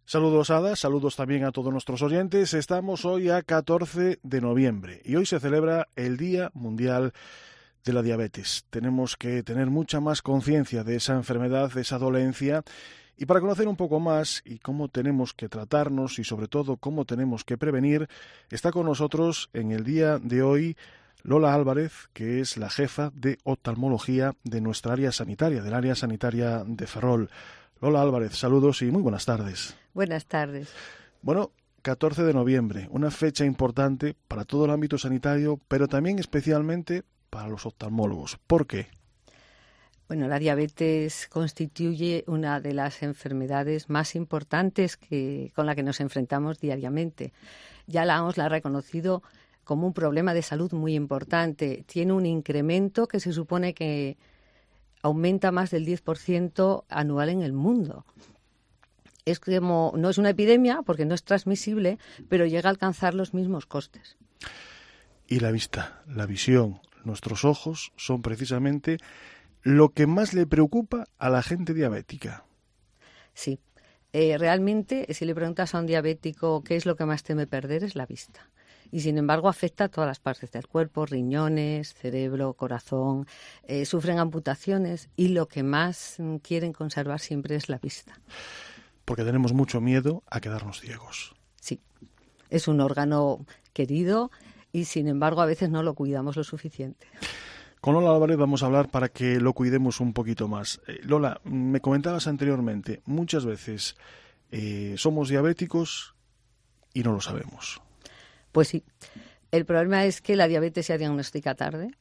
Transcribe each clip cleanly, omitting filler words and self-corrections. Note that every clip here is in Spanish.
Saludos, Ada, saludos también a todos nuestros oyentes. Estamos hoy a 14 de noviembre y hoy se celebra el Día Mundial de la Diabetes. Tenemos que tener mucha más conciencia de esa enfermedad, de esa dolencia, y para conocer un poco más y cómo tenemos que tratarnos y sobre todo cómo tenemos que prevenir, está con nosotros en el día de hoy Lola Álvarez, que es la jefa de oftalmología de nuestra área sanitaria, del área sanitaria de Ferrol. Lola Álvarez, saludos y muy buenas tardes. Buenas tardes. Bueno, 14 de noviembre, una fecha importante para todo el ámbito sanitario, pero también especialmente para los oftalmólogos. ¿Por qué? Bueno, la diabetes constituye una de las enfermedades más importantes con la que nos enfrentamos diariamente. Ya la OMS la ha reconocido como un problema de salud muy importante. Tiene un incremento que se supone que aumenta más del 10% anual en el mundo. Es como, no es una epidemia porque no es transmisible, pero llega a alcanzar los mismos costes. Y la vista, la visión, nuestros ojos son precisamente lo que más le preocupa a la gente diabética. Sí, realmente si le preguntas a un diabético qué es lo que más teme perder es la vista. Y sin embargo afecta a todas las partes del cuerpo, riñones, cerebro, corazón, sufren amputaciones y lo que más quieren conservar siempre es la vista. Porque tenemos mucho miedo a quedarnos ciegos. Sí, es un órgano querido y sin embargo a veces no lo cuidamos lo suficiente. Con Lola Álvarez vamos a hablar para que lo cuidemos un poquito más. Lola, me comentabas anteriormente, muchas veces somos diabéticos y no lo sabemos. Pues sí, el problema es que la diabetes se diagnostica tarde.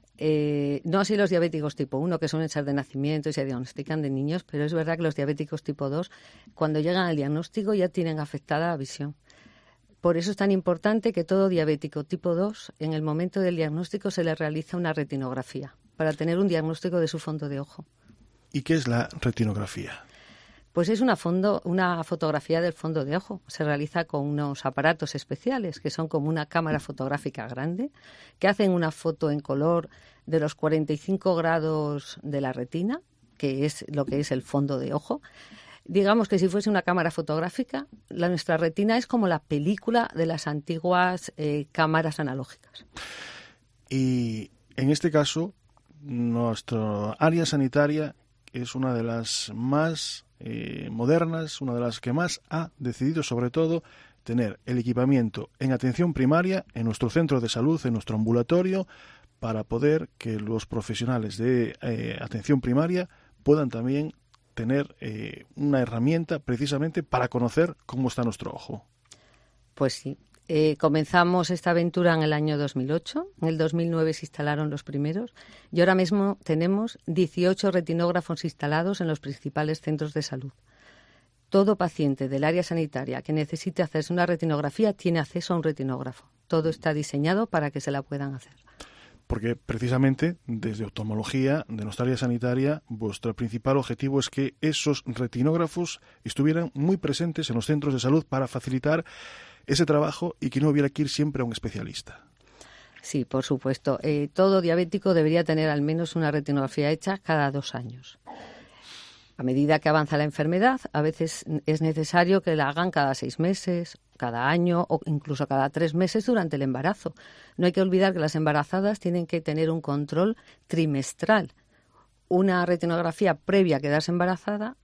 No así los diabéticos tipo 1, que suelen ser de nacimiento y se diagnostican de niños, pero es verdad que los diabéticos tipo 2, cuando llegan al diagnóstico ya tienen afectada la visión. Por eso es tan importante que todo diabético tipo 2, en el momento del diagnóstico se le realiza una retinografía, para tener un diagnóstico de su fondo de ojo. ¿Y qué es la retinografía? Pues es una fotografía del fondo de ojo. Se realiza con unos aparatos especiales que son como una cámara fotográfica grande que hacen una foto en color de los 45 grados de la retina, que es lo que es el fondo de ojo. Digamos que si fuese una cámara fotográfica, nuestra retina es como la película de las antiguas cámaras analógicas. Y en este caso, nuestra área sanitaria es una de las más modernas, una de las que más ha decidido sobre todo tener el equipamiento en atención primaria, en nuestro centro de salud, en nuestro ambulatorio, para poder que los profesionales de atención primaria puedan también tener una herramienta precisamente para conocer cómo está nuestro ojo. Pues sí. Comenzamos esta aventura en el año 2008, en el 2009 se instalaron los primeros y ahora mismo tenemos 18 retinógrafos instalados en los principales centros de salud. Todo paciente del área sanitaria que necesite hacerse una retinografía tiene acceso a un retinógrafo. Todo está diseñado para que se la puedan hacer. Porque precisamente desde oftalmología, de nuestra área sanitaria, vuestro principal objetivo es que esos retinógrafos estuvieran muy presentes en los centros de salud para facilitar ese trabajo y que no hubiera que ir siempre a un especialista. Sí, por supuesto. Todo diabético debería tener al menos una retinografía hecha cada 2 años. A medida que avanza la enfermedad, a veces es necesario que la hagan cada 6 meses, cada año o incluso cada 3 meses durante el embarazo. No hay que olvidar que las embarazadas tienen que tener un control trimestral. Una retinografía previa a quedarse embarazada,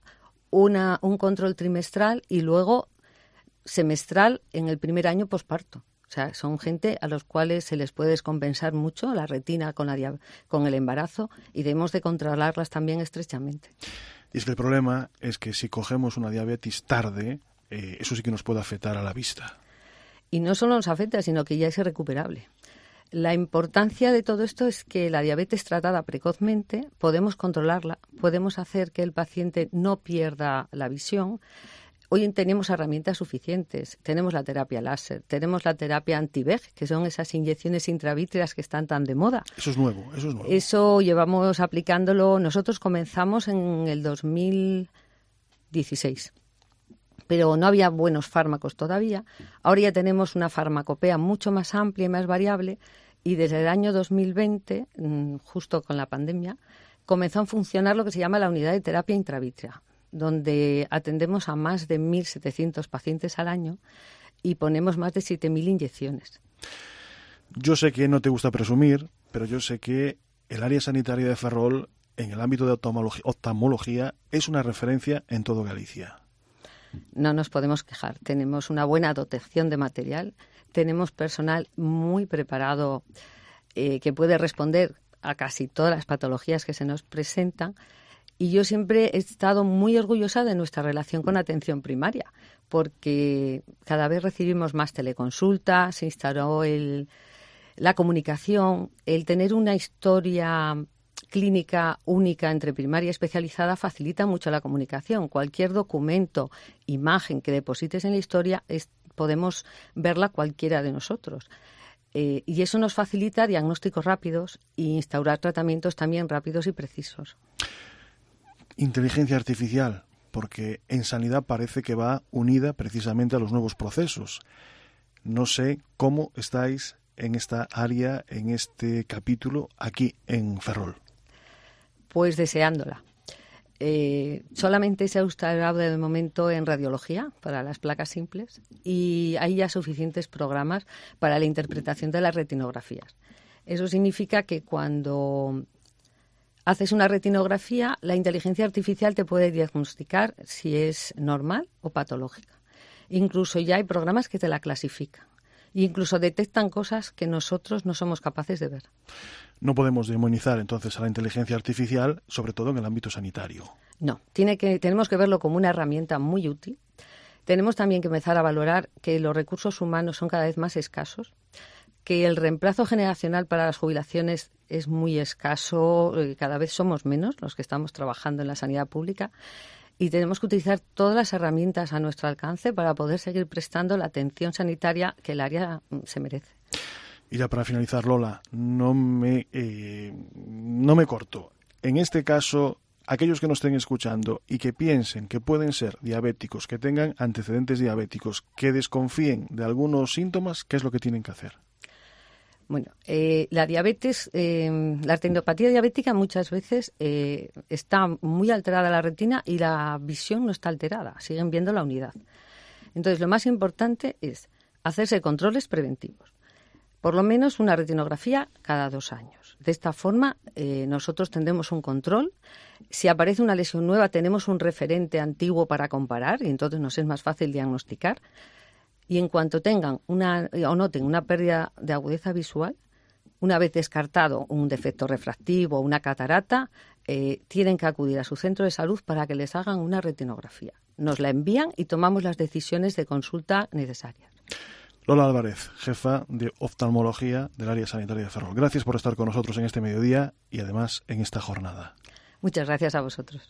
un control trimestral y luego semestral en el primer año posparto. O sea, son gente a los cuales se les puede descompensar mucho la retina con el embarazo y debemos de controlarlas también estrechamente. Y es que el problema es que si cogemos una diabetes tarde, eso sí que nos puede afectar a la vista. Y no solo nos afecta, sino que ya es irrecuperable. La importancia de todo esto es que la diabetes tratada precozmente podemos controlarla, podemos hacer que el paciente no pierda la visión. Hoy tenemos herramientas suficientes. Tenemos la terapia láser, tenemos la terapia anti-VEG, que son esas inyecciones intravítreas que están tan de moda. Eso es nuevo, eso es nuevo. Eso llevamos aplicándolo. Nosotros comenzamos en el 2016, pero no había buenos fármacos todavía. Ahora ya tenemos una farmacopea mucho más amplia y más variable y desde el año 2020, justo con la pandemia, comenzó a funcionar lo que se llama la unidad de terapia intravítrea, donde atendemos a más de 1.700 pacientes al año y ponemos más de 7.000 inyecciones. Yo sé que no te gusta presumir, pero yo sé que el área sanitaria de Ferrol, en el ámbito de oftalmología, es una referencia en todo Galicia. No nos podemos quejar. Tenemos una buena dotación de material, tenemos personal muy preparado que puede responder a casi todas las patologías que se nos presentan. Y yo siempre he estado muy orgullosa de nuestra relación con atención primaria, porque cada vez recibimos más teleconsultas, se instaló la comunicación, el tener una historia clínica única entre primaria y especializada facilita mucho la comunicación. Cualquier documento, imagen que deposites en la historia, podemos verla cualquiera de nosotros. Y eso nos facilita diagnósticos rápidos e instaurar tratamientos también rápidos y precisos. Inteligencia artificial, porque en sanidad parece que va unida precisamente a los nuevos procesos. No sé cómo estáis en esta área, en este capítulo, aquí en Ferrol. Pues deseándola. Solamente se ha instalado de momento en radiología para las placas simples y hay ya suficientes programas para la interpretación de las retinografías. Eso significa que cuando haces una retinografía, la inteligencia artificial te puede diagnosticar si es normal o patológica. Incluso ya hay programas que te la clasifican. E incluso detectan cosas que nosotros no somos capaces de ver. No podemos demonizar entonces a la inteligencia artificial, sobre todo en el ámbito sanitario. No, tenemos que verlo como una herramienta muy útil. Tenemos también que empezar a valorar que los recursos humanos son cada vez más escasos, que el reemplazo generacional para las jubilaciones es muy escaso, cada vez somos menos los que estamos trabajando en la sanidad pública. Y tenemos que utilizar todas las herramientas a nuestro alcance para poder seguir prestando la atención sanitaria que el área se merece. Y ya para finalizar, Lola, no me corto. En este caso, aquellos que nos estén escuchando y que piensen que pueden ser diabéticos, que tengan antecedentes diabéticos, que desconfíen de algunos síntomas, ¿qué es lo que tienen que hacer? Bueno, la diabetes, la retinopatía diabética muchas veces está muy alterada la retina y la visión no está alterada, siguen viendo la unidad. Entonces, lo más importante es hacerse controles preventivos, por lo menos una retinografía cada 2 años. De esta forma, nosotros tendremos un control. Si aparece una lesión nueva, tenemos un referente antiguo para comparar y entonces nos es más fácil diagnosticar. Y en cuanto tengan o noten una pérdida de agudeza visual, una vez descartado un defecto refractivo o una catarata, tienen que acudir a su centro de salud para que les hagan una retinografía. Nos la envían y tomamos las decisiones de consulta necesarias. Lola Álvarez, jefa de oftalmología del área sanitaria de Ferrol. Gracias por estar con nosotros en este mediodía y además en esta jornada. Muchas gracias a vosotros.